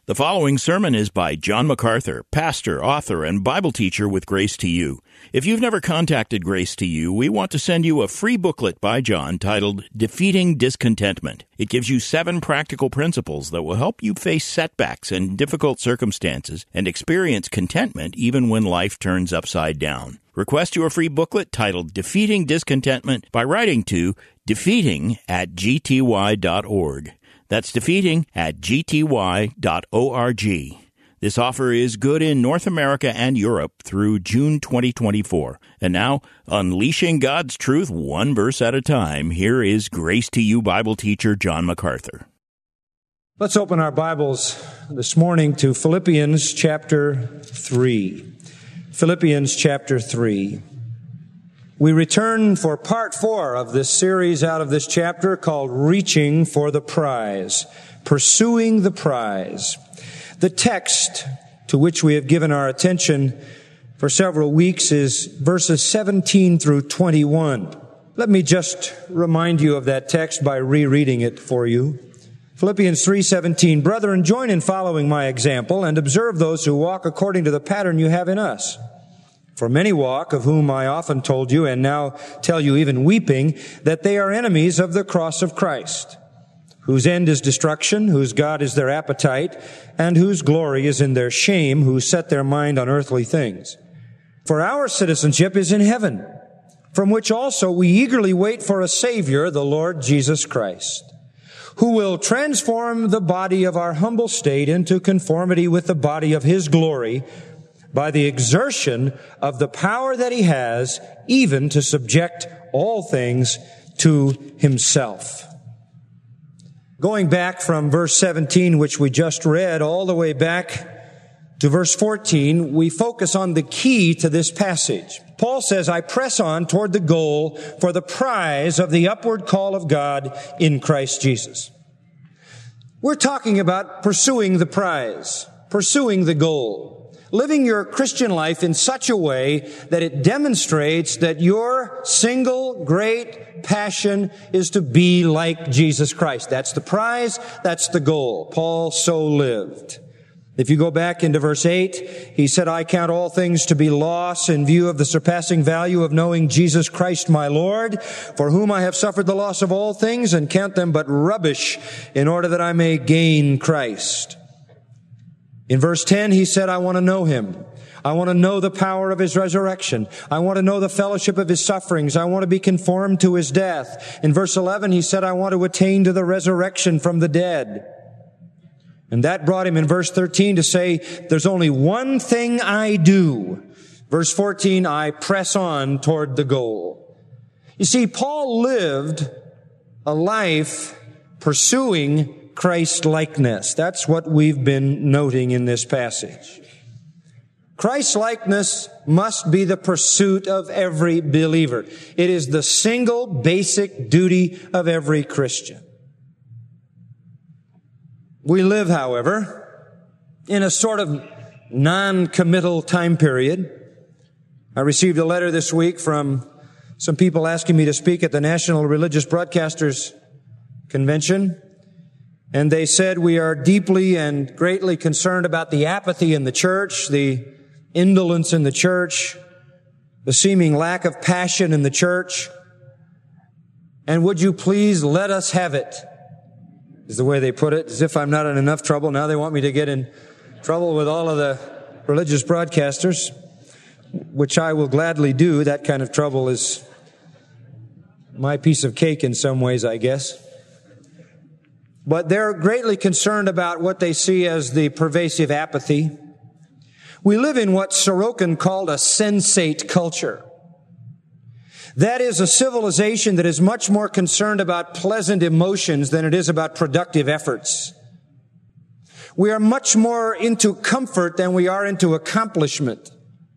The following sermon is by John MacArthur, pastor, author, and Bible teacher with Grace to You. If you've never contacted Grace to You, we want to send you a free booklet by John titled Defeating Discontentment. It gives you 7 practical principles that will help you face setbacks and difficult circumstances and experience contentment even when life turns upside down. Request your free booklet titled Defeating Discontentment by writing to defeating@gty.org. That's defeating@gty.org. This offer is good in North America and Europe through June 2024. And now, unleashing God's truth one verse at a time, here is Grace to You Bible teacher John MacArthur. Let's open our Bibles this morning to Philippians chapter 3. Philippians chapter 3. We return for part 4 of this series out of this chapter called Reaching for the Prize, Pursuing the Prize. The text to which we have given our attention for several weeks is verses 17 through 21. Let me just remind you of that text by rereading it for you. Philippians 3:17, Brethren, join in following my example and observe those who walk according to the pattern you have in us. For many walk, of whom I often told you, and now tell you even weeping, that they are enemies of the cross of Christ, whose end is destruction, whose God is their appetite, and whose glory is in their shame, who set their mind on earthly things. For our citizenship is in heaven, from which also we eagerly wait for a Savior, the Lord Jesus Christ, who will transform the body of our humble state into conformity with the body of His glory, by the exertion of the power that He has, even to subject all things to Himself. Going back from verse 17, which we just read, all the way back to verse 14, we focus on the key to this passage. Paul says, I press on toward the goal for the prize of the upward call of God in Christ Jesus. We're talking about pursuing the prize, pursuing the goal. Living your Christian life in such a way that it demonstrates that your single great passion is to be like Jesus Christ. That's the prize. That's the goal. Paul so lived. If you go back into verse 8, he said, I count all things to be loss in view of the surpassing value of knowing Jesus Christ my Lord, for whom I have suffered the loss of all things and count them but rubbish in order that I may gain Christ. In verse 10, he said, I want to know Him. I want to know the power of His resurrection. I want to know the fellowship of His sufferings. I want to be conformed to His death. In verse 11, he said, I want to attain to the resurrection from the dead. And that brought him in verse 13 to say, there's only one thing I do. Verse 14, I press on toward the goal. You see, Paul lived a life pursuing Christ-likeness. That's what we've been noting in this passage. Christ-likeness must be the pursuit of every believer. It is the single basic duty of every Christian. We live, however, in a sort of non-committal time period. I received a letter this week from some people asking me to speak at the National Religious Broadcasters Convention. And they said, we are deeply and greatly concerned about the apathy in the church, the indolence in the church, the seeming lack of passion in the church. And would you please let us have it, is the way they put it, as if I'm not in enough trouble. Now they want me to get in trouble with all of the religious broadcasters, which I will gladly do. That kind of trouble is my piece of cake in some ways, I guess. But they're greatly concerned about what they see as the pervasive apathy. We live in what Sorokin called a sensate culture. That is a civilization that is much more concerned about pleasant emotions than it is about productive efforts. We are much more into comfort than we are into accomplishment.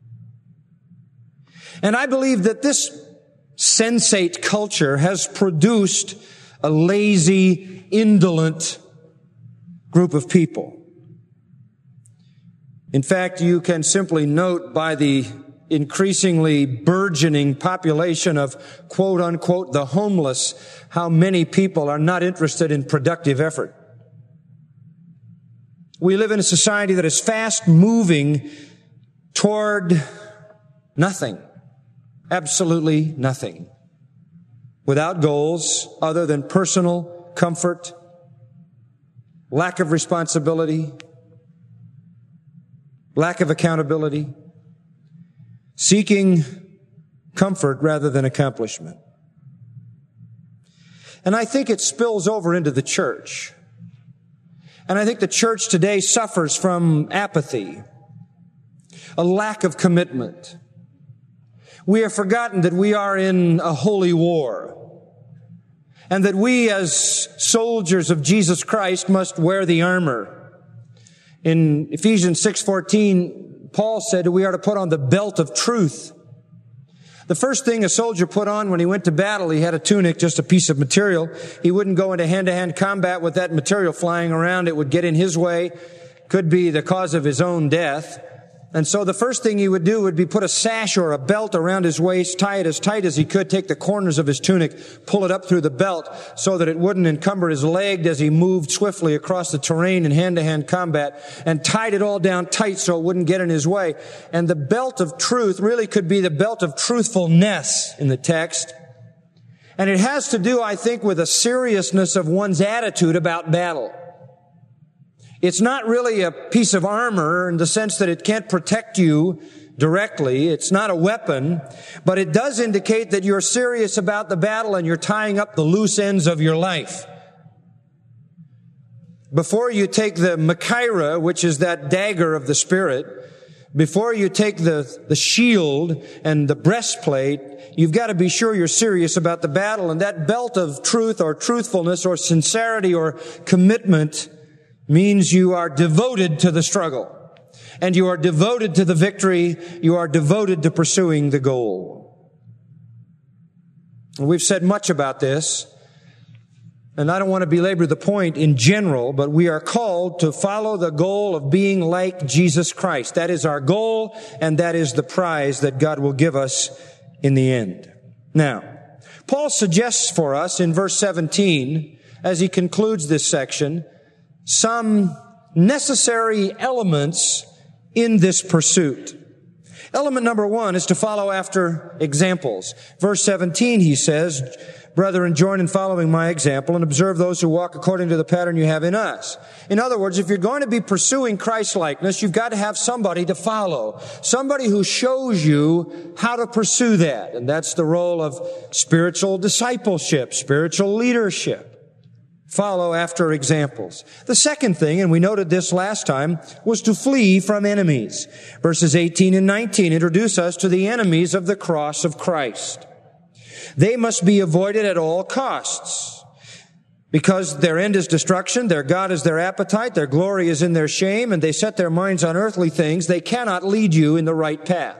And I believe that this sensate culture has produced a lazy, indolent group of people. In fact, you can simply note by the increasingly burgeoning population of quote unquote the homeless how many people are not interested in productive effort. We live in a society that is fast moving toward nothing. Absolutely nothing. Without goals other than personal comfort, lack of responsibility, lack of accountability, seeking comfort rather than accomplishment. And I think it spills over into the church. And I think the church today suffers from apathy, a lack of commitment. We have forgotten that we are in a holy war, and that we as soldiers of Jesus Christ must wear the armor. In Ephesians 6:14, Paul said we are to put on the belt of truth. The first thing a soldier put on when he went to battle, he had a tunic, just a piece of material. He wouldn't go into hand-to-hand combat with that material flying around. It would get in his way, could be the cause of his own death. And so the first thing he would do would be put a sash or a belt around his waist, tie it as tight as he could, take the corners of his tunic, pull it up through the belt so that it wouldn't encumber his leg as he moved swiftly across the terrain in hand-to-hand combat, and tied it all down tight so it wouldn't get in his way. And the belt of truth really could be the belt of truthfulness in the text. And it has to do, I think, with the seriousness of one's attitude about battle. It's not really a piece of armor in the sense that it can't protect you directly. It's not a weapon, but it does indicate that you're serious about the battle and you're tying up the loose ends of your life. Before you take the Machaira, which is that dagger of the Spirit, before you take the shield and the breastplate, you've got to be sure you're serious about the battle. And that belt of truth or truthfulness or sincerity or commitment means you are devoted to the struggle, and you are devoted to the victory. You are devoted to pursuing the goal. We've said much about this, and I don't want to belabor the point in general, but we are called to follow the goal of being like Jesus Christ. That is our goal, and that is the prize that God will give us in the end. Now, Paul suggests for us in verse 17, as he concludes this section, some necessary elements in this pursuit. Element number one is to follow after examples. Verse 17, he says, "Brethren, join in following my example and observe those who walk according to the pattern you have in us." In other words, if you're going to be pursuing Christ-likeness, you've got to have somebody to follow. Somebody who shows you how to pursue that. And that's the role of spiritual discipleship, spiritual leadership. Follow after examples. The second thing, and we noted this last time, was to flee from enemies. Verses 18 and 19 introduce us to the enemies of the cross of Christ. They must be avoided at all costs, because their end is destruction, their God is their appetite, their glory is in their shame, and they set their minds on earthly things. They cannot lead you in the right path.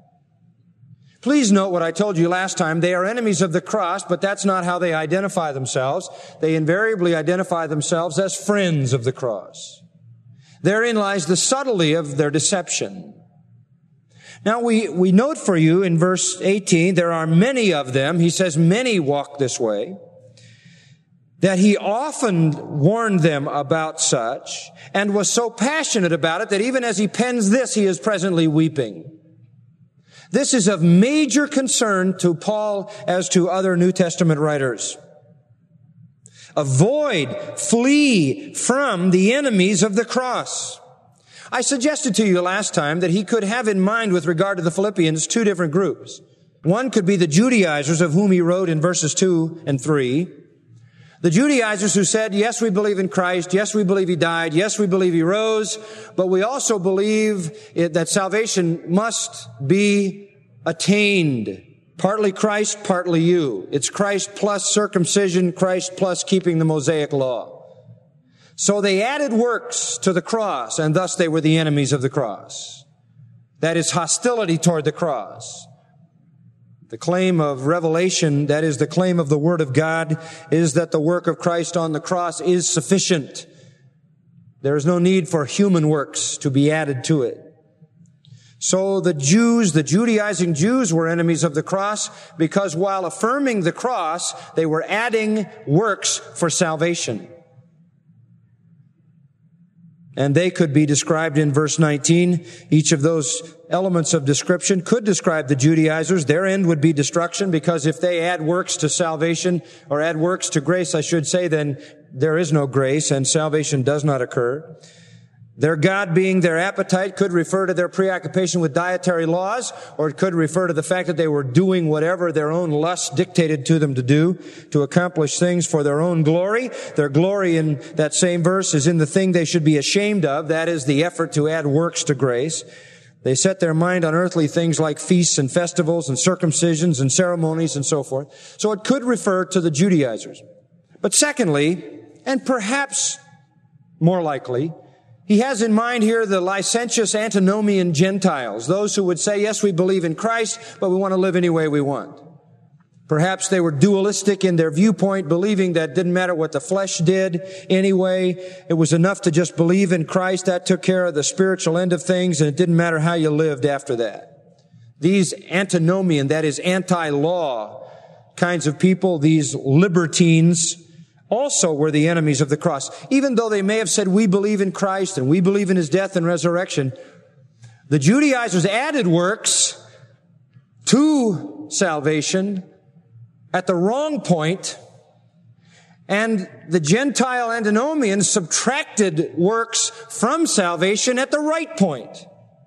Please note what I told you last time. They are enemies of the cross, but that's not how they identify themselves. They invariably identify themselves as friends of the cross. Therein lies the subtlety of their deception. Now we note for you in verse 18, there are many of them. He says many walk this way. That he often warned them about such and was so passionate about it that even as he pens this, he is presently weeping. This is of major concern to Paul as to other New Testament writers. Avoid, flee from the enemies of the cross. I suggested to you last time that he could have in mind with regard to the Philippians two different groups. One could be the Judaizers of whom he wrote in verses 2 and 3. The Judaizers who said, yes, we believe in Christ. Yes, we believe he died. Yes, we believe he rose. But we also believe that salvation must be attained. Partly Christ, partly you. It's Christ plus circumcision, Christ plus keeping the Mosaic law. So they added works to the cross, and thus they were the enemies of the cross. That is hostility toward the cross. The claim of Revelation, that is the claim of the Word of God, is that the work of Christ on the cross is sufficient. There is no need for human works to be added to it. So the Jews, the Judaizing Jews, were enemies of the cross because while affirming the cross, they were adding works for salvation. And they could be described in verse 19. Each of those elements of description could describe the Judaizers. Their end would be destruction, because if they add works to salvation, or add works to grace, I should say, then there is no grace and salvation does not occur. Their God being their appetite could refer to their preoccupation with dietary laws, or it could refer to the fact that they were doing whatever their own lust dictated to them to do, to accomplish things for their own glory. Their glory in that same verse is in the thing they should be ashamed of, that is the effort to add works to grace. They set their mind on earthly things like feasts and festivals and circumcisions and ceremonies and so forth. So it could refer to the Judaizers. But secondly, and perhaps more likely, he has in mind here the licentious antinomian Gentiles, those who would say, yes, we believe in Christ, but we want to live any way we want. Perhaps they were dualistic in their viewpoint, believing that it didn't matter what the flesh did anyway. It was enough to just believe in Christ. That took care of the spiritual end of things, and it didn't matter how you lived after that. These antinomian, that is anti-law kinds of people, these libertines, also were the enemies of the cross. Even though they may have said, we believe in Christ and we believe in His death and resurrection, the Judaizers added works to salvation at the wrong point, and the Gentile antinomians subtracted works from salvation at the right point.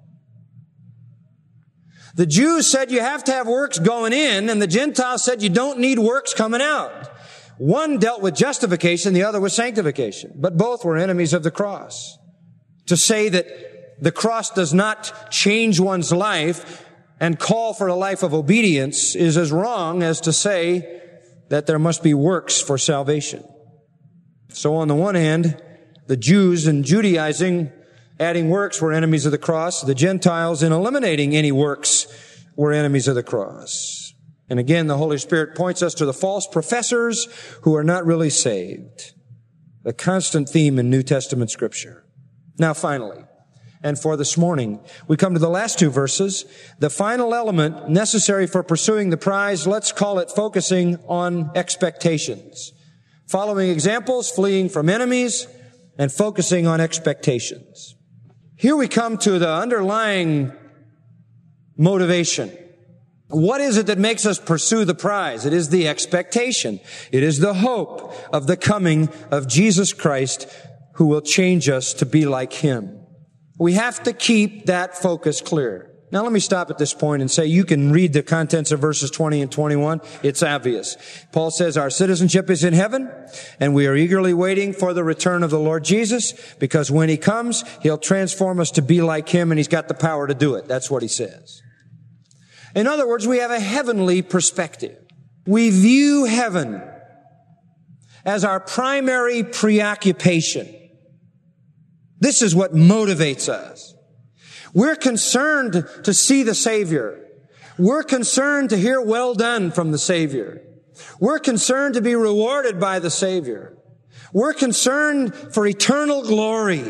The Jews said you have to have works going in, and the Gentiles said you don't need works coming out. One dealt with justification, the other with sanctification. But both were enemies of the cross. To say that the cross does not change one's life and call for a life of obedience is as wrong as to say that there must be works for salvation. So on the one hand, the Jews in Judaizing, adding works, were enemies of the cross. The Gentiles, in eliminating any works, were enemies of the cross. And again, the Holy Spirit points us to the false professors who are not really saved. The constant theme in New Testament Scripture. Now finally, and for this morning, we come to the last two verses. The final element necessary for pursuing the prize, let's call it focusing on expectations. Following examples, fleeing from enemies, and focusing on expectations. Here we come to the underlying motivation. What is it that makes us pursue the prize? It is the expectation. It is the hope of the coming of Jesus Christ, who will change us to be like Him. We have to keep that focus clear. Now let me stop at this point and say you can read the contents of verses 20 and 21. It's obvious. Paul says our citizenship is in heaven, and we are eagerly waiting for the return of the Lord Jesus, because when He comes, He'll transform us to be like Him, and He's got the power to do it. That's what he says. In other words, we have a heavenly perspective. We view heaven as our primary preoccupation. This is what motivates us. We're concerned to see the Savior. We're concerned to hear well done from the Savior. We're concerned to be rewarded by the Savior. We're concerned for eternal glory.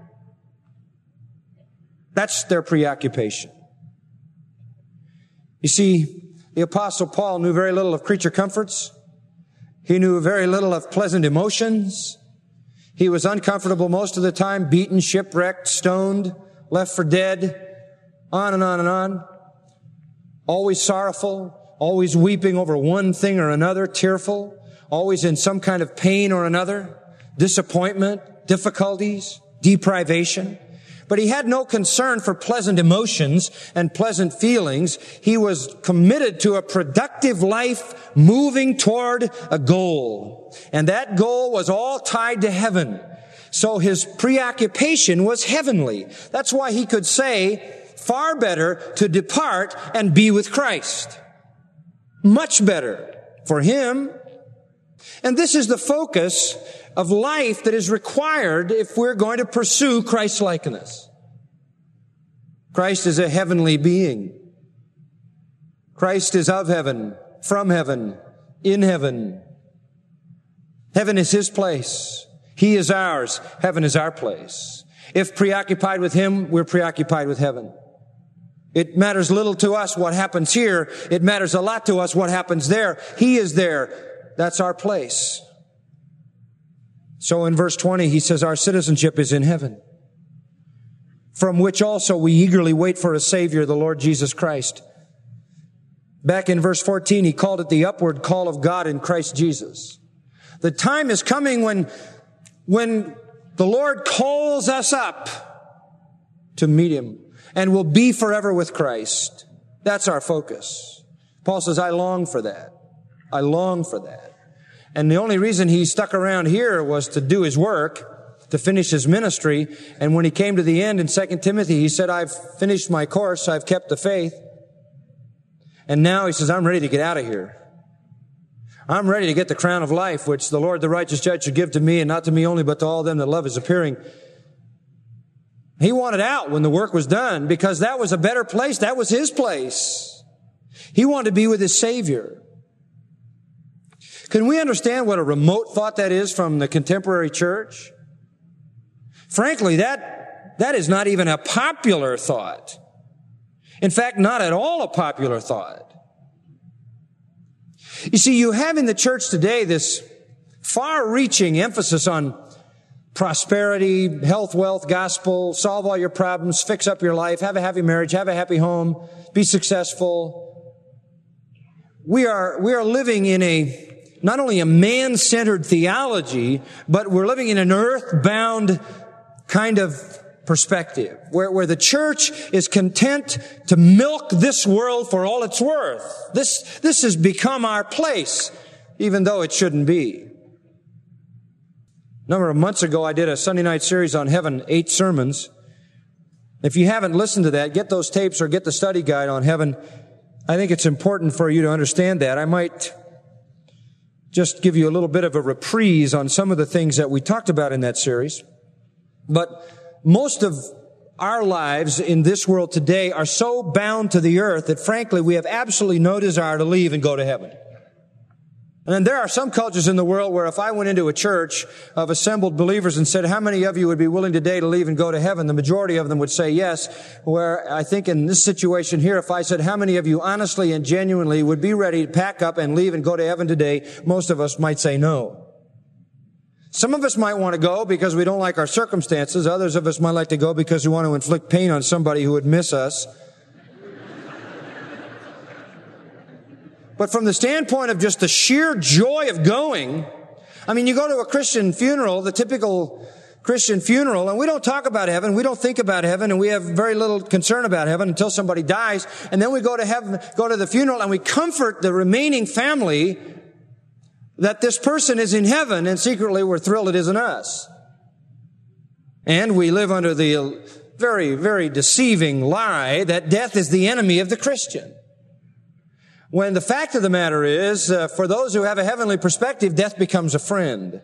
That's their preoccupation. You see, the Apostle Paul knew very little of creature comforts. He knew very little of pleasant emotions. He was uncomfortable most of the time, beaten, shipwrecked, stoned, left for dead, on and on and on. Always sorrowful, always weeping over one thing or another, tearful, always in some kind of pain or another, disappointment, difficulties, deprivation. But he had no concern for pleasant emotions and pleasant feelings. He was committed to a productive life moving toward a goal. And that goal was all tied to heaven. So his preoccupation was heavenly. That's why he could say, far better to depart and be with Christ. Much better for him. And this is the focus of life that is required if we're going to pursue Christ-likeness. Christ is a heavenly being. Christ is of heaven, from heaven, in heaven. Heaven is His place. He is ours. Heaven is our place. If preoccupied with Him, we're preoccupied with heaven. It matters little to us what happens here. It matters a lot to us what happens there. He is there. That's our place. So in verse 20, he says, our citizenship is in heaven. from which also we eagerly wait for a Savior, the Lord Jesus Christ. Back in verse 14, he called it the upward call of God in Christ Jesus. The time is coming when the Lord calls us up to meet Him and will be forever with Christ. That's our focus. Paul says, I long for that. I long for that. And the only reason he stuck around here was to do his work, to finish his ministry. And when he came to the end in 2 Timothy, he said, I've finished my course. I've kept the faith. And now he says, I'm ready to get out of here. I'm ready to get the crown of life, which the Lord, the righteous judge, should give to me, and not to me only, but to all them that love His appearing. He wanted out when the work was done because that was a better place. That was His place. He wanted to be with His Savior. Can we understand what a remote thought that is from the contemporary church? Frankly, that is not even a popular thought. In fact, not at all a popular thought. You see, you have in the church today this far-reaching emphasis on prosperity, health, wealth, gospel, solve all your problems, fix up your life, have a happy marriage, have a happy home, be successful. We are living in not only a man-centered theology, but we're living in an earth-bound kind of perspective, where the church is content to milk this world for all it's worth. This has become our place, even though it shouldn't be. A number of months ago, I did a Sunday night series on heaven, 8 sermons. If you haven't listened to that, get those tapes or get the study guide on heaven. I think it's important for you to understand that. I might just give you a little bit of a reprise on some of the things that we talked about in that series. But most of our lives in this world today are so bound to the earth that frankly we have absolutely no desire to leave and go to heaven. And then there are some cultures in the world where if I went into a church of assembled believers and said, how many of you would be willing today to leave and go to heaven? The majority of them would say yes. Where I think in this situation here, if I said, how many of you honestly and genuinely would be ready to pack up and leave and go to heaven today? Most of us might say no. Some of us might want to go because we don't like our circumstances. Others of us might like to go because we want to inflict pain on somebody who would miss us. But from the standpoint of just the sheer joy of going, I mean, you go to a Christian funeral, the typical Christian funeral, and we don't talk about heaven, we don't think about heaven, and we have very little concern about heaven until somebody dies. And then we go to heaven, go to the funeral, and we comfort the remaining family that this person is in heaven, and secretly we're thrilled it isn't us. And we live under the very, very deceiving lie that death is the enemy of the Christian. When the fact of the matter is, for those who have a heavenly perspective, death becomes a friend.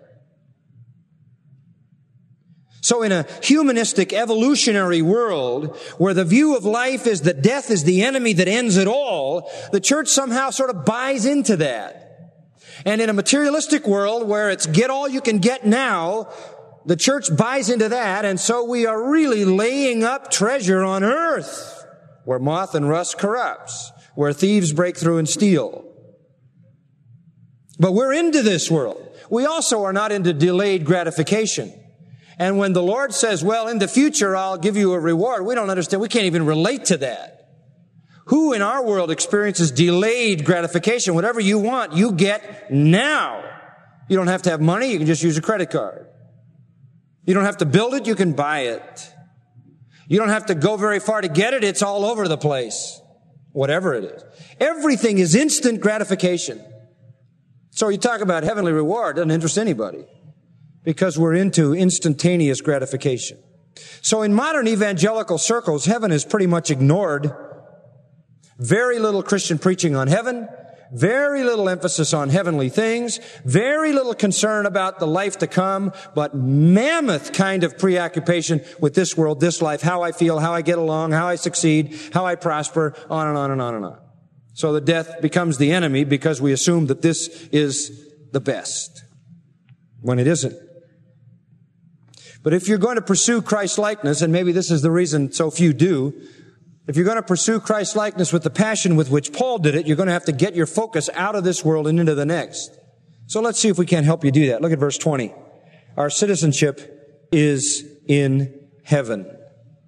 So in a humanistic, evolutionary world, where the view of life is that death is the enemy that ends it all, the church somehow sort of buys into that. And in a materialistic world where it's get all you can get now, the church buys into that, and so we are really laying up treasure on earth where moth and rust corrupts, where thieves break through and steal. But we're into this world. We also are not into delayed gratification. And when the Lord says, well, in the future I'll give you a reward, we don't understand. We can't even relate to that. Who in our world experiences delayed gratification? Whatever you want, you get now. You don't have to have money. You can just use a credit card. You don't have to build it. You can buy it. You don't have to go very far to get it. It's all over the place. Whatever it is. Everything is instant gratification. So you talk about heavenly reward, doesn't interest anybody because we're into instantaneous gratification. So in modern evangelical circles, heaven is pretty much ignored. Very little Christian preaching on heaven, very little emphasis on heavenly things, very little concern about the life to come, but mammoth kind of preoccupation with this world, this life, how I feel, how I get along, how I succeed, how I prosper, on and on and on and on. So the death becomes the enemy because we assume that this is the best, when it isn't. But if you're going to pursue Christ-likeness, and maybe this is the reason so few do, if you're going to pursue Christ-likeness with the passion with which Paul did it, you're going to have to get your focus out of this world and into the next. So let's see if we can't help you do that. Look at verse 20. Our citizenship is in heaven.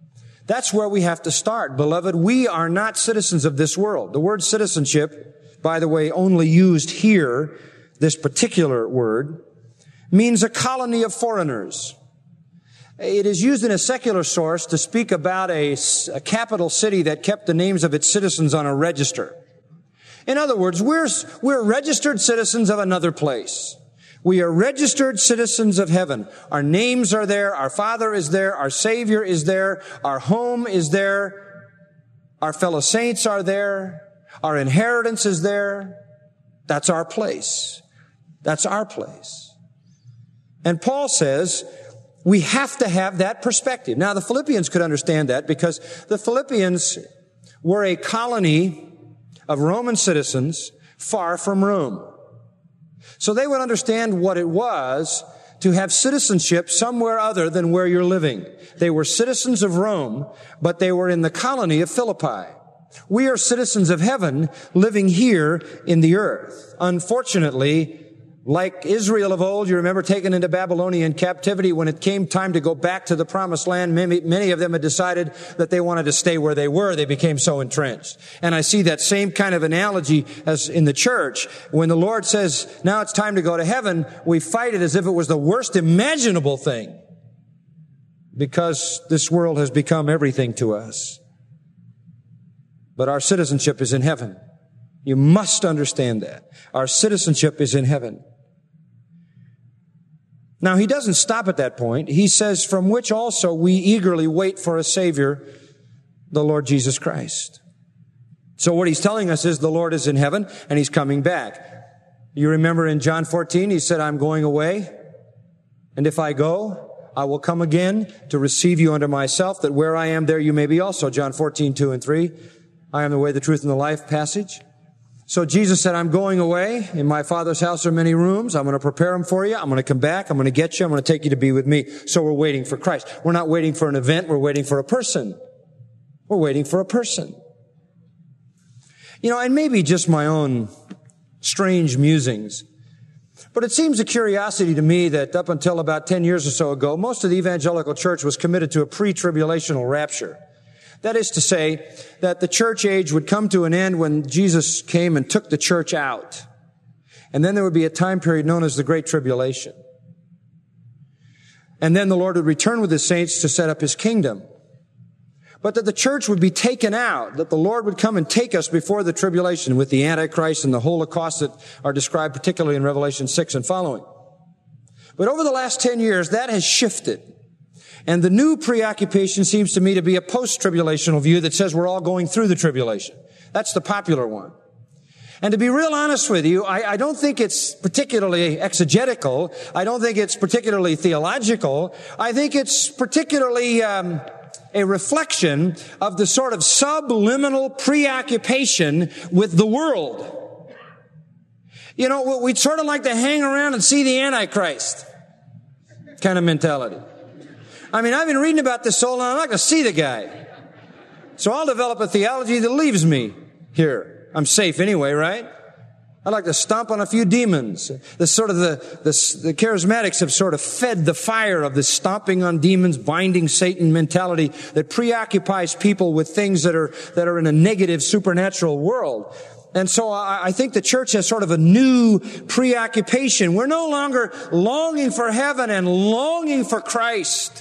That's where we have to start. Beloved, we are not citizens of this world. The word citizenship, by the way, only used here, this particular word, means a colony of foreigners. It is used in a secular source to speak about a capital city that kept the names of its citizens on a register. In other words, we're registered citizens of another place. We are registered citizens of heaven. Our names are there. Our Father is there. Our Savior is there. Our home is there. Our fellow saints are there. Our inheritance is there. That's our place. That's our place. And Paul says we have to have that perspective. Now, the Philippians could understand that because the Philippians were a colony of Roman citizens far from Rome. So they would understand what it was to have citizenship somewhere other than where you're living. They were citizens of Rome, but they were in the colony of Philippi. We are citizens of heaven living here in the earth. Unfortunately, like Israel of old, you remember taken into Babylonian captivity, when it came time to go back to the promised land, many of them had decided that they wanted to stay where they were. They became so entrenched. And I see that same kind of analogy as in the church. When the Lord says, now it's time to go to heaven, we fight it as if it was the worst imaginable thing, because this world has become everything to us. But our citizenship is in heaven. You must understand that. Our citizenship is in heaven. Now, he doesn't stop at that point. He says, from which also we eagerly wait for a Savior, the Lord Jesus Christ. So what he's telling us is the Lord is in heaven and he's coming back. You remember in John 14, he said, I'm going away, and if I go, I will come again to receive you unto myself, that where I am, there you may be also. John 14, 2 and 3. I am the way, the truth, and the life passage. So Jesus said, I'm going away. In my Father's house are many rooms. I'm going to prepare them for you. I'm going to come back. I'm going to get you. I'm going to take you to be with me. So we're waiting for Christ. We're not waiting for an event. We're waiting for a person. We're waiting for a person. You know, and maybe just my own strange musings, but it seems a curiosity to me that up until about 10 years or so ago, most of the evangelical church was committed to a pre-tribulational rapture. That is to say that the church age would come to an end when Jesus came and took the church out. And then there would be a time period known as the Great Tribulation. And then the Lord would return with his saints to set up his kingdom. But that the church would be taken out, that the Lord would come and take us before the tribulation with the Antichrist and the Holocaust that are described particularly in Revelation 6 and following. But over the last 10 years, that has shifted. And the new preoccupation seems to me to be a post-tribulational view that says we're all going through the tribulation. That's the popular one. And to be real honest with you, I don't think it's particularly exegetical. I don't think it's particularly theological. I think it's particularly a reflection of the sort of subliminal preoccupation with the world. You know, we'd sort of like to hang around and see the Antichrist kind of mentality. I mean, I've been reading about this so long, I'm not going to see the guy. So I'll develop a theology that leaves me here. I'm safe anyway, right? I'd like to stomp on a few demons. The charismatics have sort of fed the fire of this stomping on demons, binding Satan mentality that preoccupies people with things that are in a negative supernatural world. And so I think the church has sort of a new preoccupation. We're no longer longing for heaven and longing for Christ.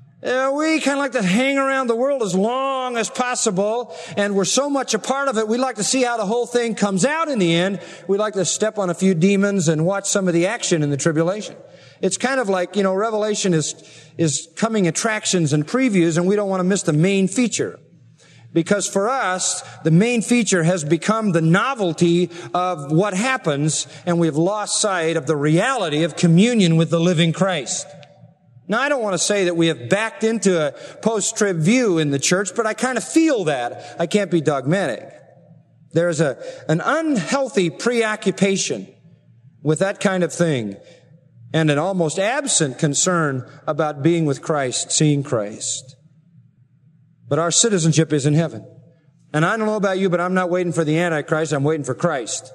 We kind of like to hang around the world as long as possible, and we're so much a part of it, we like to see how the whole thing comes out in the end. We like to step on a few demons and watch some of the action in the tribulation. It's kind of like, you know, Revelation is coming attractions and previews, and we don't want to miss the main feature. Because for us, the main feature has become the novelty of what happens, and we've lost sight of the reality of communion with the living Christ. Now, I don't want to say that we have backed into a post-trib view in the church, but I kind of feel that. I can't be dogmatic. There's an unhealthy preoccupation with that kind of thing, and an almost absent concern about being with Christ, seeing Christ. But our citizenship is in heaven. And I don't know about you, but I'm not waiting for the Antichrist, I'm waiting for Christ.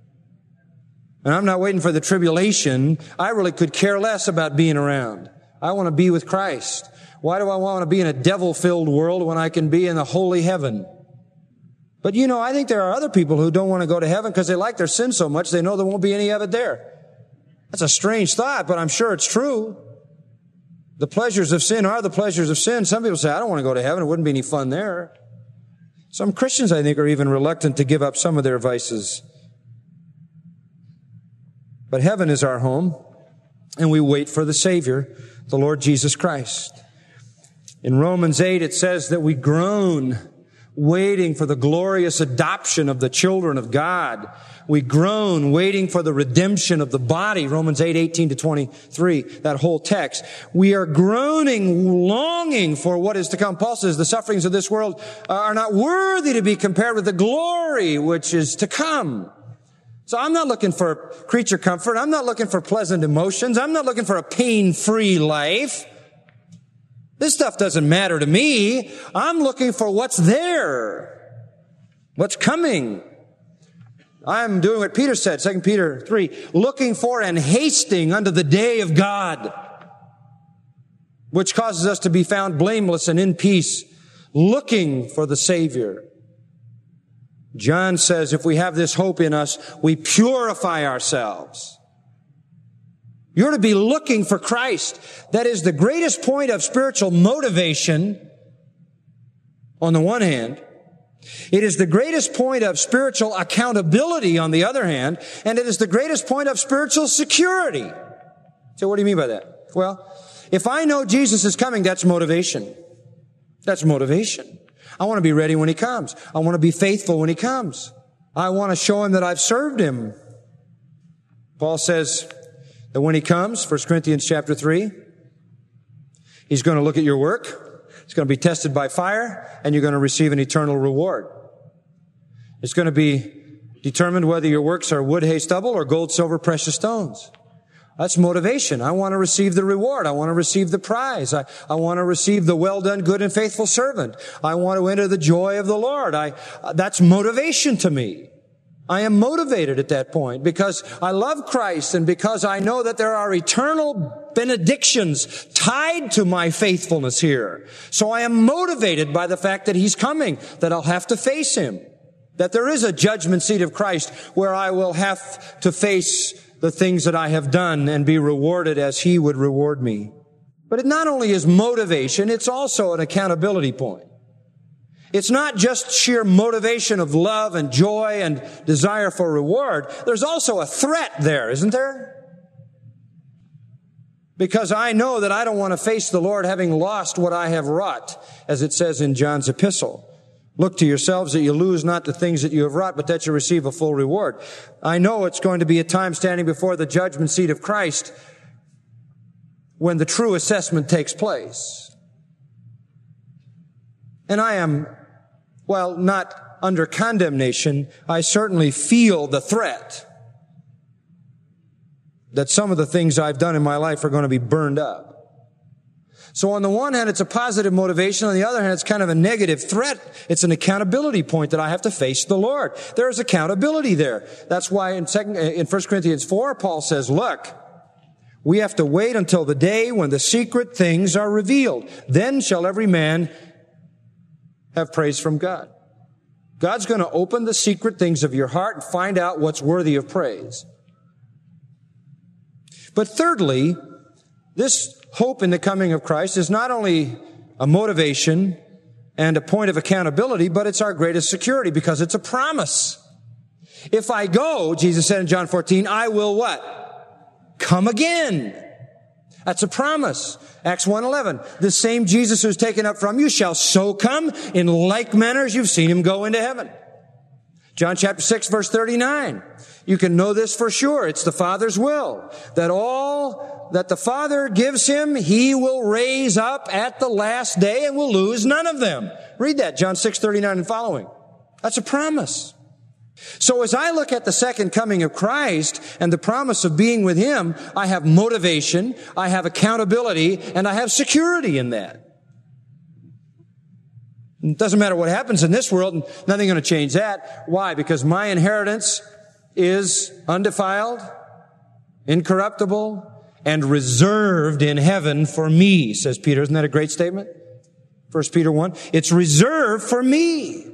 And I'm not waiting for the tribulation. I really could care less about being around. I want to be with Christ. Why do I want to be in a devil-filled world when I can be in the holy heaven? But I think there are other people who don't want to go to heaven because they like their sin so much they know there won't be any of it there. That's a strange thought, but I'm sure it's true. The pleasures of sin are the pleasures of sin. Some people say, I don't want to go to heaven. It wouldn't be any fun there. Some Christians, I think, are even reluctant to give up some of their vices. But heaven is our home, and we wait for the Savior, the Lord Jesus Christ. In Romans 8, it says that we groan, waiting for the glorious adoption of the children of God. We groan, waiting for the redemption of the body. Romans 8, 18 to 23, that whole text. We are groaning, longing for what is to come. Paul says the sufferings of this world are not worthy to be compared with the glory which is to come. So I'm not looking for creature comfort. I'm not looking for pleasant emotions. I'm not looking for a pain-free life. This stuff doesn't matter to me. I'm looking for what's there, what's coming. I'm doing what Peter said, 2 Peter 3, looking for and hasting unto the day of God, which causes us to be found blameless and in peace, looking for the Savior. John says if we have this hope in us, we purify ourselves. You're to be looking for Christ. That is the greatest point of spiritual motivation on the one hand. It is the greatest point of spiritual accountability on the other hand, and it is the greatest point of spiritual security. So what do you mean by that? Well, if I know Jesus is coming, that's motivation. That's motivation. I want to be ready when He comes. I want to be faithful when He comes. I want to show Him that I've served Him. Paul says that when He comes, 1 Corinthians chapter 3, He's going to look at your work. It's going to be tested by fire, and you're going to receive an eternal reward. It's going to be determined whether your works are wood, hay, stubble, or gold, silver, precious stones. That's motivation. I want to receive the reward. I want to receive the prize. I want to receive the well done, good and faithful servant. I want to enter the joy of the Lord. That's motivation to me. I am motivated at that point because I love Christ and because I know that there are eternal benedictions tied to my faithfulness here. So I am motivated by the fact that He's coming, that I'll have to face Him, that there is a judgment seat of Christ where I will have to face the things that I have done and be rewarded as He would reward me. But it not only is motivation, it's also an accountability point. It's not just sheer motivation of love and joy and desire for reward. There's also a threat there, isn't there? Because I know that I don't want to face the Lord having lost what I have wrought, as it says in John's epistle. Look to yourselves that you lose not the things that you have wrought, but that you receive a full reward. I know it's going to be a time standing before the judgment seat of Christ when the true assessment takes place. And I am, well, not under condemnation. I certainly feel the threat that some of the things I've done in my life are going to be burned up. So on the one hand, it's a positive motivation. On the other hand, it's kind of a negative threat. It's an accountability point that I have to face the Lord. There is accountability there. That's why in 1 Corinthians 4, Paul says, look, we have to wait until the day when the secret things are revealed. Then shall every man have praise from God. God's going to open the secret things of your heart and find out what's worthy of praise. But thirdly, this hope in the coming of Christ is not only a motivation and a point of accountability, but it's our greatest security because it's a promise. If I go, Jesus said in John 14, I will what? Come again. That's a promise. Acts 1:11. The same Jesus who's taken up from you shall so come in like manner as you've seen Him go into heaven. John chapter 6 verse 39. You can know this for sure. It's the Father's will that all that the Father gives Him, He will raise up at the last day and will lose none of them. Read that, John 6:39 and following. That's a promise. So as I look at the second coming of Christ and the promise of being with Him, I have motivation, I have accountability, and I have security in that. It doesn't matter what happens in this world, nothing's going to change that. Why? Because my inheritance is undefiled, incorruptible, and reserved in heaven for me, says Peter. Isn't that a great statement? 1 Peter 1. It's reserved for me.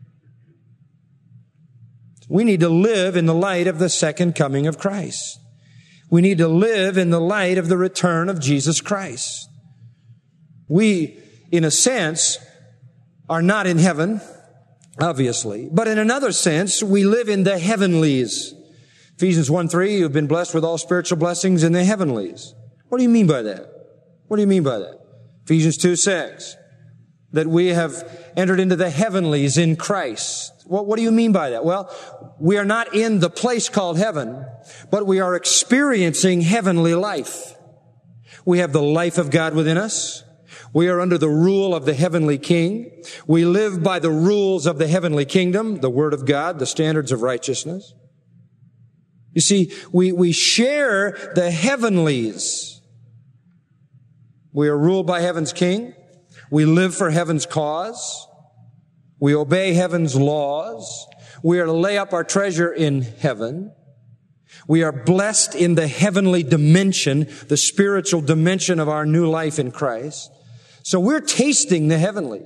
We need to live in the light of the second coming of Christ. We need to live in the light of the return of Jesus Christ. We, in a sense, are not in heaven, obviously, but in another sense, we live in the heavenlies. Ephesians 1:3, you've been blessed with all spiritual blessings in the heavenlies. What do you mean by that? What do you mean by that? Ephesians 2:6, that we have entered into the heavenlies in Christ. What do you mean by that? Well, we are not in the place called heaven, but we are experiencing heavenly life. We have the life of God within us. We are under the rule of the heavenly King. We live by the rules of the heavenly kingdom, the Word of God, the standards of righteousness. You see, we share the heavenlies. We are ruled by heaven's King. We live for heaven's cause. We obey heaven's laws. We are to lay up our treasure in heaven. We are blessed in the heavenly dimension, the spiritual dimension of our new life in Christ. So we're tasting the heavenlies.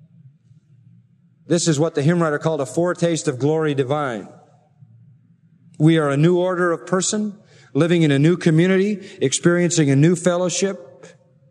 This is what the hymn writer called a foretaste of glory divine. We are a new order of person, living in a new community, experiencing a new fellowship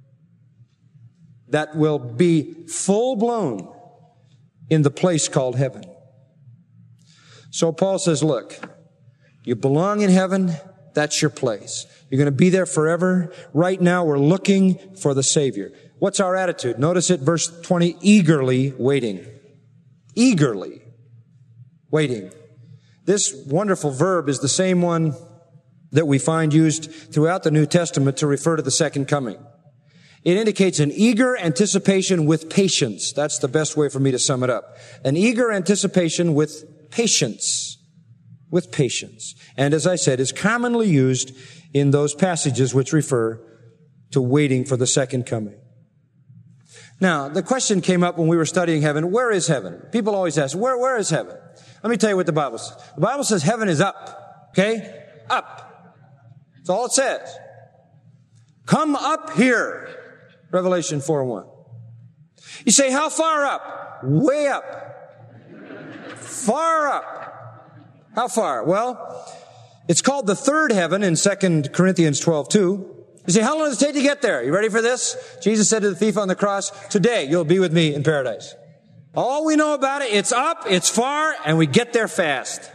that will be full-blown in the place called heaven. So Paul says, look, you belong in heaven. That's your place. You're going to be there forever. Right now, we're looking for the Savior. What's our attitude? Notice it, verse 20, eagerly waiting. Eagerly waiting. This wonderful verb is the same one that we find used throughout the New Testament to refer to the second coming. It indicates an eager anticipation with patience. That's the best way for me to sum it up. An eager anticipation with patience. With patience. And as I said, is commonly used in those passages which refer to waiting for the second coming. Now, the question came up when we were studying heaven, where is heaven? People always ask, where is heaven? Let me tell you what the Bible says. The Bible says heaven is up. Okay? Up. That's all it says. Come up here. Revelation 4:1. You say, how far up? Way up. Far up. How far? Well, it's called the third heaven in 2 Corinthians 12:2. You say, how long does it take to get there? You ready for this? Jesus said to the thief on the cross, today you'll be with me in paradise. All we know about it, it's up, it's far, and we get there fast.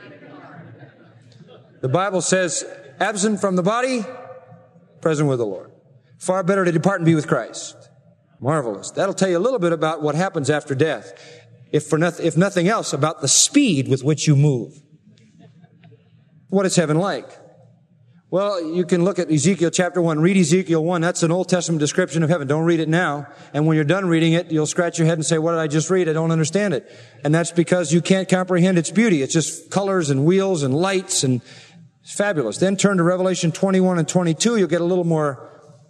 The Bible says, absent from the body, present with the Lord. Far better to depart and be with Christ. Marvelous. That'll tell you a little bit about what happens after death. If nothing else, about the speed with which you move. What is heaven like? Well, you can look at Ezekiel chapter 1. Read Ezekiel 1. That's an Old Testament description of heaven. Don't read it now. And when you're done reading it, you'll scratch your head and say, what did I just read? I don't understand it. And that's because you can't comprehend its beauty. It's just colors and wheels and lights, and it's fabulous. Then turn to Revelation 21 and 22. You'll get a little more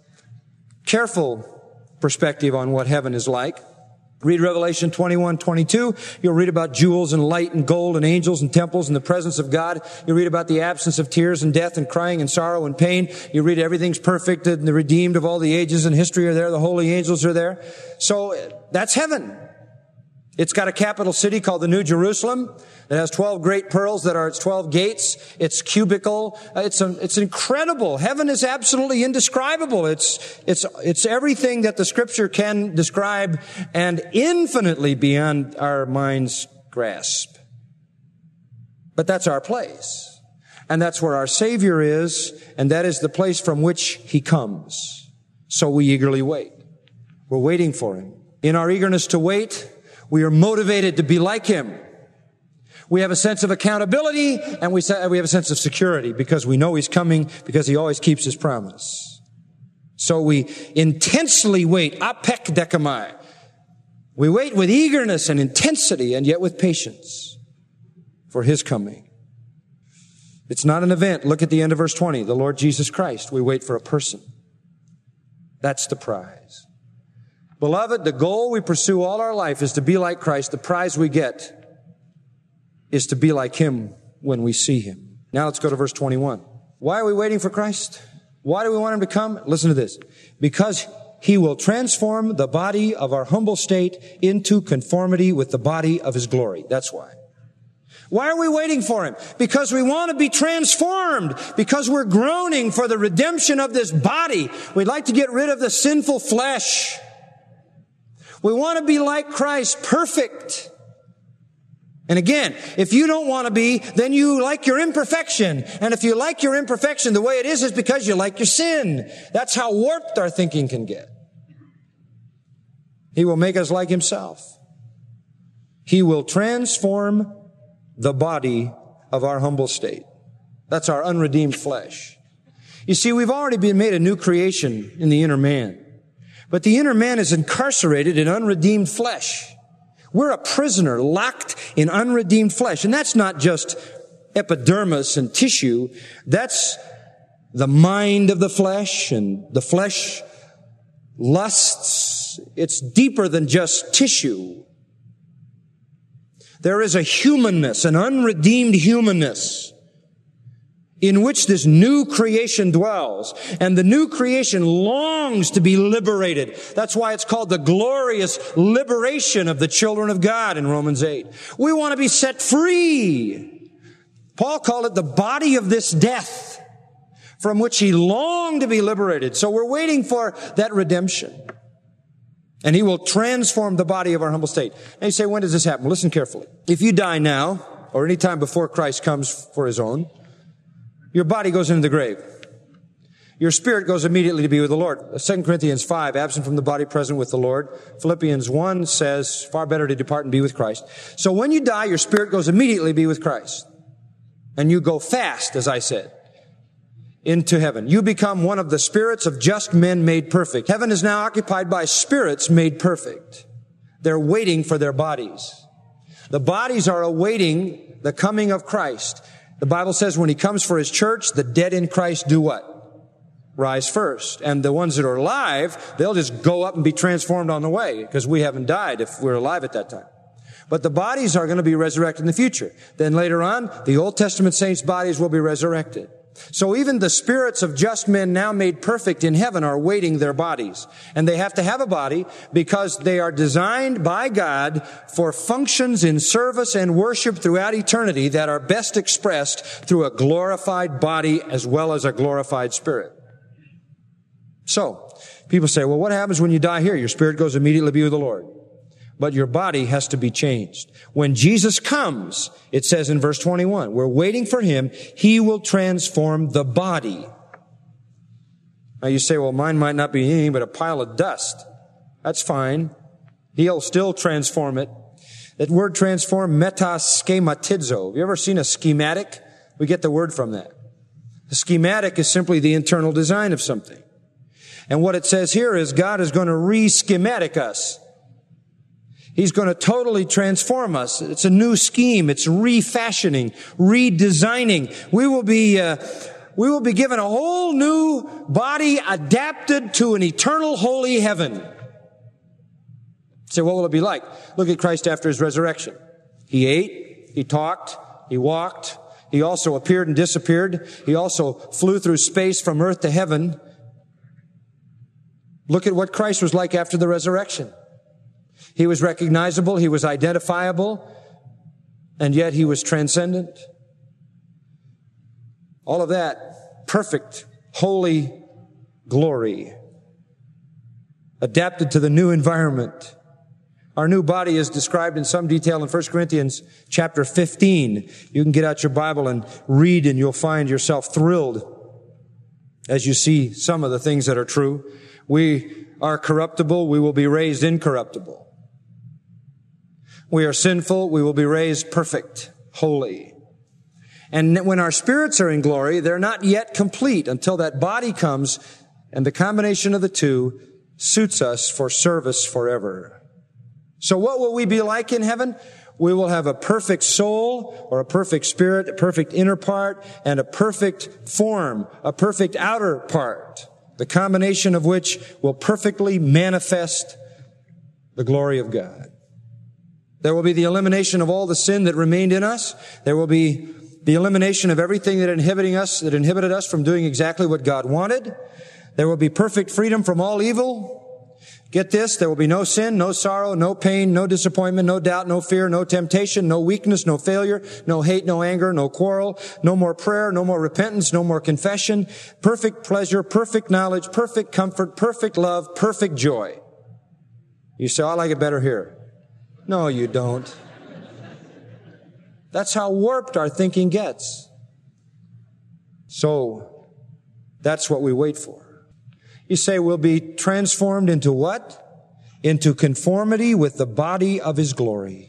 careful perspective on what heaven is like. Read Revelation 21:22. You'll read about jewels and light and gold and angels and temples and the presence of God. You'll read about the absence of tears and death and crying and sorrow and pain. You read everything's perfect and the redeemed of all the ages and history are there. The holy angels are there. So that's heaven. It's got a capital city called the New Jerusalem. It has 12 great pearls that are its 12 gates. It's cubical. It's incredible. Heaven is absolutely indescribable. It's everything that the Scripture can describe and infinitely beyond our mind's grasp. But that's our place. And that's where our Savior is, and that is the place from which He comes. So we eagerly wait. We're waiting for Him. In our eagerness to wait, we are motivated to be like Him. We have a sense of accountability, and we have a sense of security because we know He's coming, because He always keeps His promise. So we intensely wait, apek dekamai. We wait with eagerness and intensity, and yet with patience for His coming. It's not an event. Look at the end of verse 20. The Lord Jesus Christ. We wait for a person. That's the prize. Beloved, the goal we pursue all our life is to be like Christ. The prize we get is to be like Him when we see Him. Now let's go to verse 21. Why are we waiting for Christ? Why do we want him to come? Listen to this. Because he will transform the body of our humble state into conformity with the body of his glory. That's why. Why are we waiting for him? Because we want to be transformed. Because we're groaning for the redemption of this body. We'd like to get rid of the sinful flesh. We want to be like Christ, perfect. And again, if you don't want to be, then you like your imperfection. And if you like your imperfection the way it is because you like your sin. That's how warped our thinking can get. He will make us like himself. He will transform the body of our humble state. That's our unredeemed flesh. You see, we've already been made a new creation in the inner man. But the inner man is incarcerated in unredeemed flesh. We're a prisoner locked in unredeemed flesh. And that's not just epidermis and tissue. That's the mind of the flesh, and the flesh lusts. It's deeper than just tissue. There is a humanness, an unredeemed humanness, in which this new creation dwells. And the new creation longs to be liberated. That's why it's called the glorious liberation of the children of God in Romans 8. We want to be set free. Paul called it the body of this death, from which he longed to be liberated. So we're waiting for that redemption. And he will transform the body of our humble state. And you say, when does this happen? Listen carefully. If you die now, or any time before Christ comes for his own, your body goes into the grave. Your spirit goes immediately to be with the Lord. 2 Corinthians 5, absent from the body, present with the Lord. Philippians 1 says, far better to depart and be with Christ. So when you die, your spirit goes immediately to be with Christ. And you go fast, as I said, into heaven. You become one of the spirits of just men made perfect. Heaven is now occupied by spirits made perfect. They're waiting for their bodies. The bodies are awaiting the coming of Christ. The Bible says when he comes for his church, the dead in Christ do what? Rise first. And the ones that are alive, they'll just go up and be transformed on the way, because we haven't died if we're alive at that time. But the bodies are going to be resurrected in the future. Then later on, the Old Testament saints' bodies will be resurrected. So even the spirits of just men now made perfect in heaven are waiting their bodies. And they have to have a body because they are designed by God for functions in service and worship throughout eternity that are best expressed through a glorified body as well as a glorified spirit. So, people say, well, what happens when you die here? Your spirit goes immediately to be with the Lord. But your body has to be changed. When Jesus comes, it says in verse 21, we're waiting for him. He will transform the body. Now you say, well, mine might not be anything but a pile of dust. That's fine. He'll still transform it. That word transform, metaschematizo. Have you ever seen a schematic? We get the word from that. The schematic is simply the internal design of something. And what it says here is God is going to re-schematic us. He's going to totally transform us. It's a new scheme. It's refashioning, redesigning. We will be given a whole new body adapted to an eternal holy heaven. So what will it be like? Look at Christ after his resurrection. He ate, he talked, he walked. He also appeared and disappeared. He also flew through space from earth to heaven. Look at what Christ was like after the resurrection. He was recognizable, he was identifiable, and yet he was transcendent. All of that, perfect, holy glory, adapted to the new environment. Our new body is described in some detail in 1 Corinthians chapter 15. You can get out your Bible and read, and you'll find yourself thrilled as you see some of the things that are true. We are corruptible, we will be raised incorruptible. We are sinful, we will be raised perfect, holy. And when our spirits are in glory, they're not yet complete until that body comes, and the combination of the two suits us for service forever. So what will we be like in heaven? We will have a perfect soul, or a perfect spirit, a perfect inner part, and a perfect form, a perfect outer part, the combination of which will perfectly manifest the glory of God. There will be the elimination of all the sin that remained in us. There will be the elimination of everything that inhibited us from doing exactly what God wanted. There will be perfect freedom from all evil. Get this, there will be no sin, no sorrow, no pain, no disappointment, no doubt, no fear, no temptation, no weakness, no failure, no hate, no anger, no quarrel, no more prayer, no more repentance, no more confession, perfect pleasure, perfect knowledge, perfect comfort, perfect love, perfect joy. You say, I like it better here. No, you don't. That's how warped our thinking gets. So, that's what we wait for. You say we'll be transformed into what? Into conformity with the body of His glory.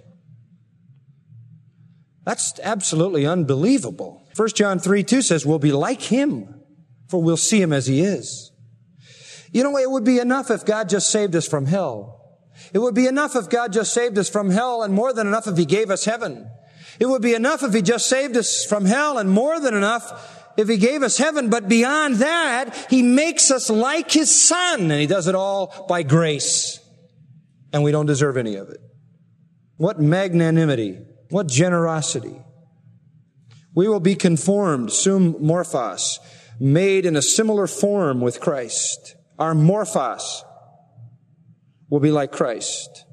That's absolutely unbelievable. 1 John 3:2 says we'll be like Him, for we'll see Him as He is. You know, it would be enough if God just saved us from hell. It would be enough if God just saved us from hell, and more than enough if He gave us heaven. It would be enough if He just saved us from hell, and more than enough if He gave us heaven. But beyond that, He makes us like His Son, and He does it all by grace. And we don't deserve any of it. What magnanimity, what generosity. We will be conformed, sum morphos, made in a similar form with Christ. Our morphos will be like Christ.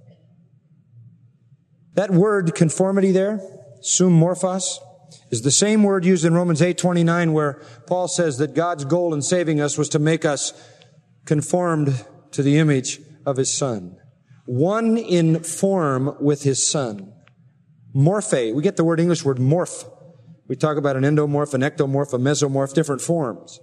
That word conformity there, sum morphos, is the same word used in Romans 8:29, where Paul says that God's goal in saving us was to make us conformed to the image of His Son. One in form with His Son. Morphe. We get the English word morph. We talk about an endomorph, an ectomorph, a mesomorph, different forms.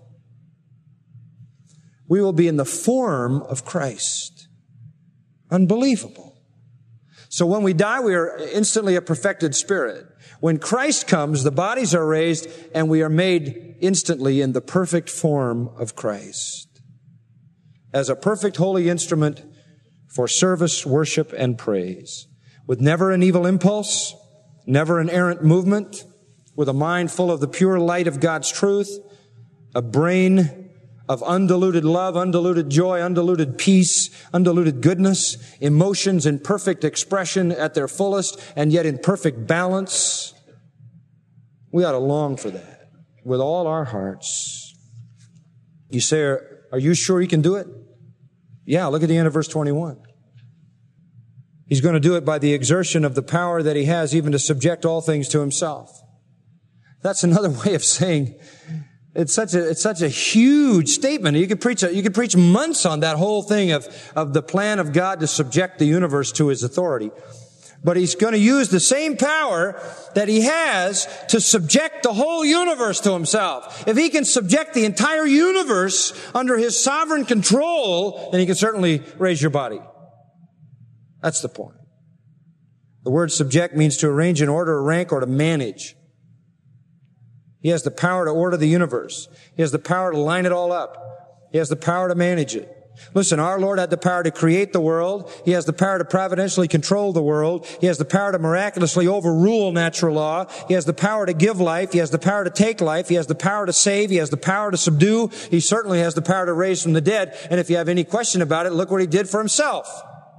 We will be in the form of Christ. Unbelievable. So when we die, we are instantly a perfected spirit. When Christ comes, the bodies are raised, and we are made instantly in the perfect form of Christ, as a perfect holy instrument for service, worship, and praise, with never an evil impulse, never an errant movement, with a mind full of the pure light of God's truth, a brain of undiluted love, undiluted joy, undiluted peace, undiluted goodness, emotions in perfect expression at their fullest, and yet in perfect balance. We ought to long for that with all our hearts. You say, are you sure He can do it? Yeah, look at the end of verse 21. He's going to do it by the exertion of the power that He has even to subject all things to Himself. That's another way of saying it's such a huge statement. You could preach months on that whole thing of the plan of God to subject the universe to His authority. But He's going to use the same power that He has to subject the whole universe to Himself. If He can subject the entire universe under His sovereign control, then He can certainly raise your body. That's the point. The word subject means to arrange in order, rank, or to manage. He has the power to order the universe. He has the power to line it all up. He has the power to manage it. Listen, our Lord had the power to create the world. He has the power to providentially control the world. He has the power to miraculously overrule natural law. He has the power to give life. He has the power to take life. He has the power to save. He has the power to subdue. He certainly has the power to raise from the dead. And if you have any question about it, look what He did for Himself.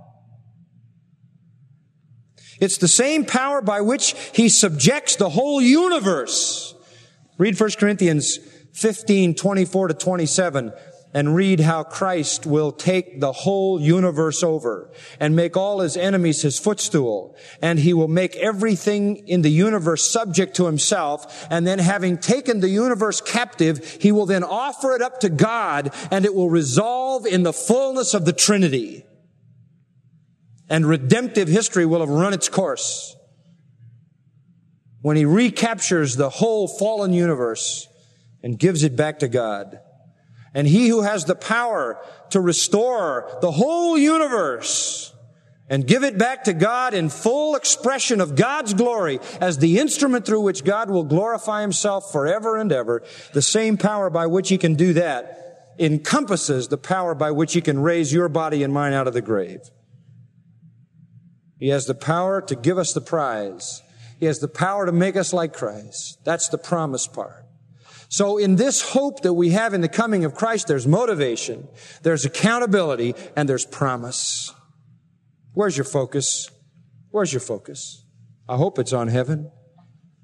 It's the same power by which He subjects the whole universe. Read 1 Corinthians 15:24-27 and read how Christ will take the whole universe over and make all His enemies His footstool. And He will make everything in the universe subject to Himself. And then having taken the universe captive, He will then offer it up to God, and it will resolve in the fullness of the Trinity. And redemptive history will have run its course when He recaptures the whole fallen universe and gives it back to God. And He who has the power to restore the whole universe and give it back to God in full expression of God's glory as the instrument through which God will glorify Himself forever and ever, the same power by which He can do that encompasses the power by which He can raise your body and mine out of the grave. He has the power to give us the prize. He has the power to make us like Christ. That's the promise part. So in this hope that we have in the coming of Christ, there's motivation, there's accountability, and there's promise. Where's your focus? Where's your focus? I hope it's on heaven.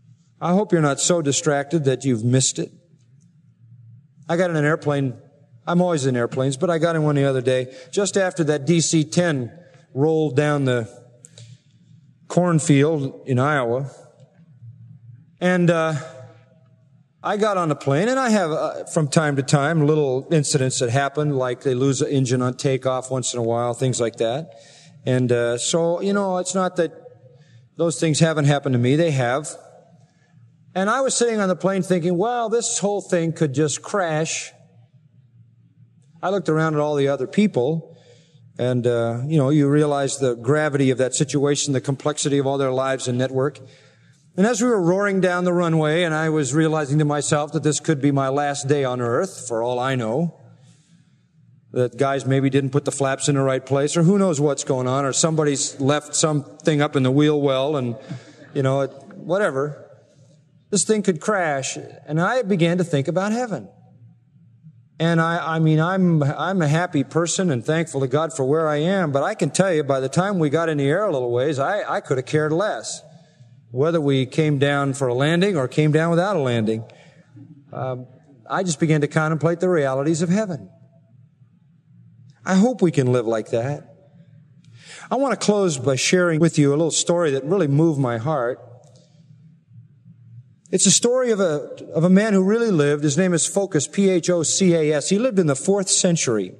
I hope you're not so distracted that you've missed it. I got in an airplane. I'm always in airplanes, but I got in one the other day just after that DC-10 rolled down the cornfield in Iowa. And I got on the plane, and I have, from time to time, little incidents that happen, like they lose an engine on takeoff once in a while, things like that. And so, it's not that those things haven't happened to me. They have. And I was sitting on the plane thinking, well, this whole thing could just crash. I looked around at all the other people, and, you realize the gravity of that situation, the complexity of all their lives and network. And as we were roaring down the runway, and I was realizing to myself that this could be my last day on earth, for all I know, that guys maybe didn't put the flaps in the right place, or who knows what's going on, or somebody's left something up in the wheel well, and, whatever. This thing could crash. And I began to think about heaven. And I'm a happy person and thankful to God for where I am, but I can tell you, by the time we got in the air a little ways, I could have cared less. Whether we came down for a landing or came down without a landing. I just began to contemplate the realities of heaven. I hope we can live like that. I want to close by sharing with you a little story that really moved my heart. It's a story of a man who really lived. His name is Phocas, P-H-O-C-A-S. He lived in the 4th century.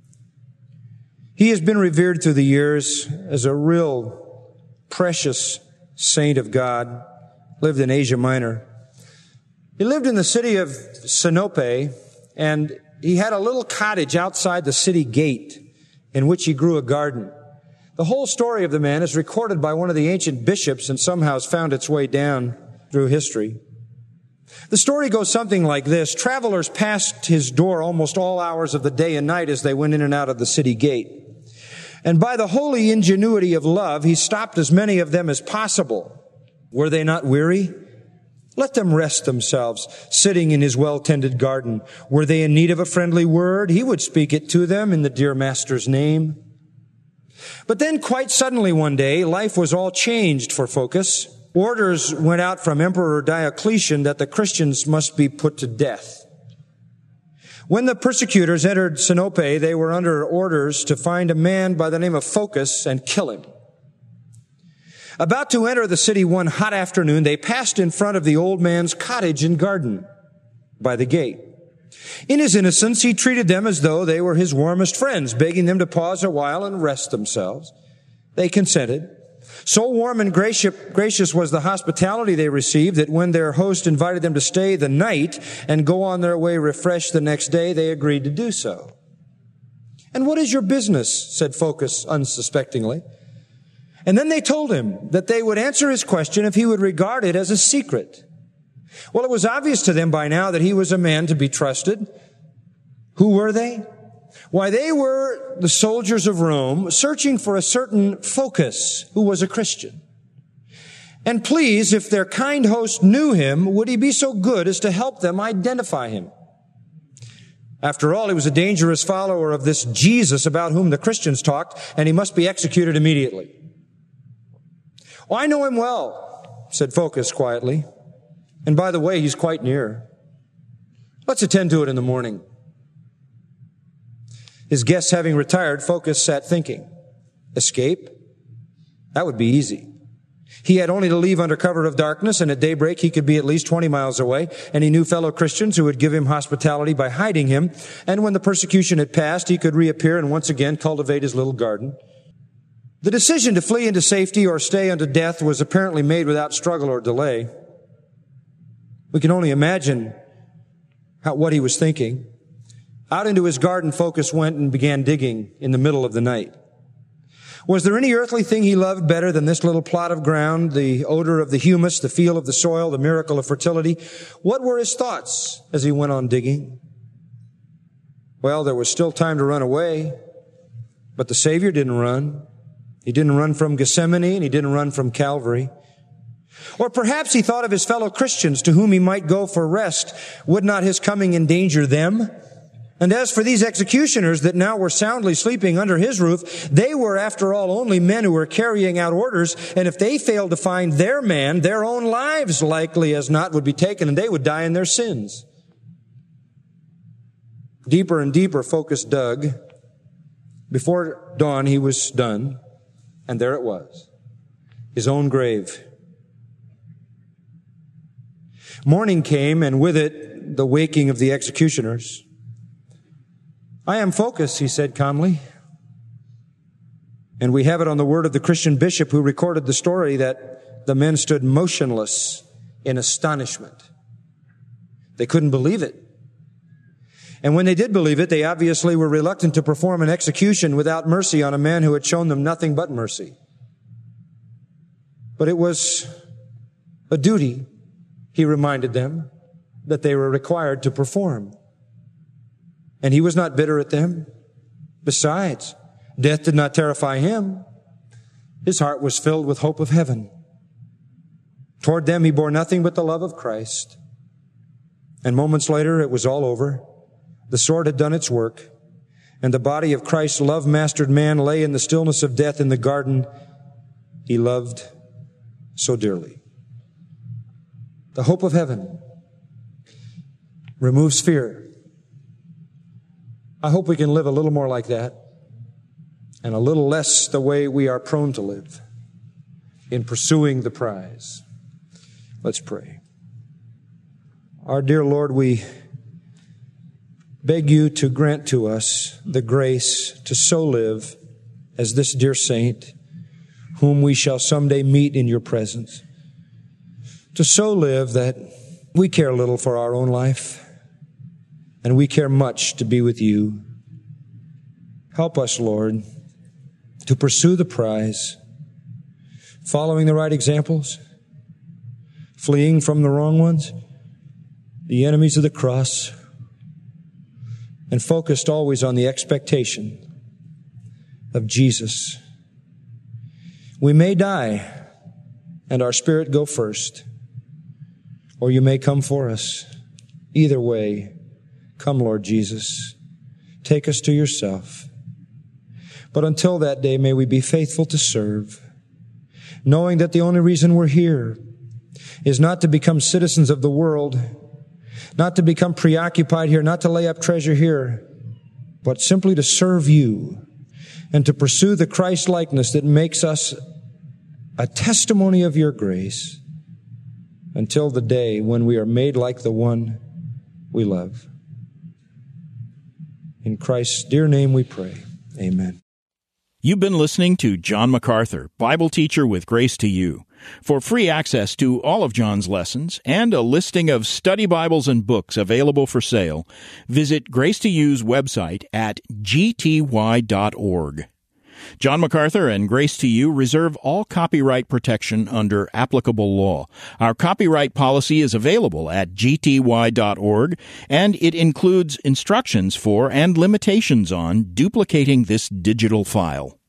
He has been revered through the years as a real precious saint of God, lived in Asia Minor. He lived in the city of Sinope, and he had a little cottage outside the city gate in which he grew a garden. The whole story of the man is recorded by one of the ancient bishops and somehow has found its way down through history. The story goes something like this. Travelers passed his door almost all hours of the day and night as they went in and out of the city gate. And by the holy ingenuity of love, he stopped as many of them as possible. Were they not weary? Let them rest themselves, sitting in his well-tended garden. Were they in need of a friendly word? He would speak it to them in the dear master's name. But then quite suddenly one day, life was all changed for Phocas. Orders went out from Emperor Diocletian that the Christians must be put to death. When the persecutors entered Sinope, they were under orders to find a man by the name of Phocas and kill him. About to enter the city one hot afternoon, they passed in front of the old man's cottage and garden by the gate. In his innocence, he treated them as though they were his warmest friends, begging them to pause a while and rest themselves. They consented. So warm and gracious was the hospitality they received that when their host invited them to stay the night and go on their way refreshed the next day, they agreed to do so. And what is your business? Said Phocas unsuspectingly. And then they told him that they would answer his question if he would regard it as a secret. Well, it was obvious to them by now that he was a man to be trusted. Who were they? Why, they were the soldiers of Rome searching for a certain Phocas who was a Christian. And please, if their kind host knew him, would he be so good as to help them identify him? After all, he was a dangerous follower of this Jesus about whom the Christians talked, and he must be executed immediately. Oh, I know him well, said Phocas quietly. And by the way, he's quite near. Let's attend to it in the morning. His guests having retired, Phocas sat thinking. Escape? That would be easy. He had only to leave under cover of darkness, and at daybreak he could be at least 20 miles away, and he knew fellow Christians who would give him hospitality by hiding him, and when the persecution had passed, he could reappear and once again cultivate his little garden. The decision to flee into safety or stay unto death was apparently made without struggle or delay. We can only imagine what he was thinking. Out into his garden, Phocas went and began digging in the middle of the night. Was there any earthly thing he loved better than this little plot of ground, the odor of the humus, the feel of the soil, the miracle of fertility? What were his thoughts as he went on digging? Well, there was still time to run away, but the Savior didn't run. He didn't run from Gethsemane, and he didn't run from Calvary. Or perhaps he thought of his fellow Christians to whom he might go for rest. Would not his coming endanger them? And as for these executioners that now were soundly sleeping under his roof, they were, after all, only men who were carrying out orders, and if they failed to find their man, their own lives likely as not would be taken, and they would die in their sins. Deeper and deeper focus dug. Before dawn he was done, and there it was, his own grave. Morning came, and with it the waking of the executioners. "I am Focus," he said calmly. And we have it on the word of the Christian bishop who recorded the story that the men stood motionless in astonishment. They couldn't believe it. And when they did believe it, they obviously were reluctant to perform an execution without mercy on a man who had shown them nothing but mercy. But it was a duty, he reminded them, that they were required to perform. And he was not bitter at them. Besides, death did not terrify him. His heart was filled with hope of heaven. Toward them he bore nothing but the love of Christ. And moments later it was all over. The sword had done its work, and the body of Christ's love-mastered man lay in the stillness of death in the garden he loved so dearly. The hope of heaven removes fear. I hope we can live a little more like that, and a little less the way we are prone to live in pursuing the prize. Let's pray. Our dear Lord, we beg you to grant to us the grace to so live as this dear saint, whom we shall someday meet in your presence, to so live that we care little for our own life, and we care much to be with you. Help us, Lord, to pursue the prize, following the right examples, fleeing from the wrong ones, the enemies of the cross, and focused always on the expectation of Jesus. We may die and our spirit go first, or you may come for us. Either way, come, Lord Jesus. Take us to yourself. But until that day, may we be faithful to serve, knowing that the only reason we're here is not to become citizens of the world, not to become preoccupied here, not to lay up treasure here, but simply to serve you and to pursue the Christ-likeness that makes us a testimony of your grace until the day when we are made like the one we love. In Christ's dear name we pray. Amen. You've been listening to John MacArthur, Bible teacher with Grace to You. For free access to all of John's lessons and a listing of study Bibles and books available for sale, visit Grace to You's website at gty.org. John MacArthur and Grace to You reserve all copyright protection under applicable law. Our copyright policy is available at gty.org, and it includes instructions for and limitations on duplicating this digital file.